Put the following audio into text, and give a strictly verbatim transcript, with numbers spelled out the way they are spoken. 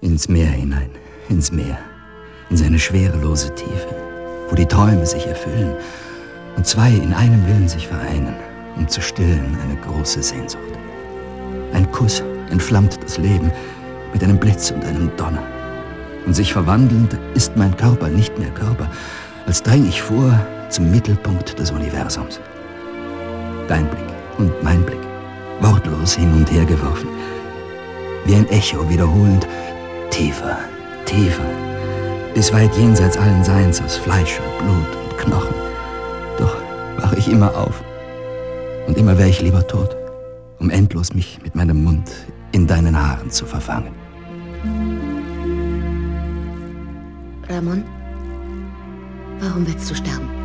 Ins Meer hinein, ins Meer, in seine schwerelose Tiefe, wo die Träume sich erfüllen und zwei in einem Willen sich vereinen, um zu stillen eine große Sehnsucht. Ein Kuss entflammt das Leben mit einem Blitz und einem Donner. Und sich verwandelnd ist mein Körper nicht mehr Körper, als dräng ich vor zum Mittelpunkt des Universums. Dein Blick und mein Blick, wortlos hin und her geworfen, wie ein Echo wiederholend, tiefer, tiefer, bis weit jenseits allen Seins aus Fleisch und Blut und Knochen. Doch wache ich immer auf und immer wäre ich lieber tot, um endlos mich mit meinem Mund in deinen Haaren zu verfangen. Ramon, warum willst du sterben?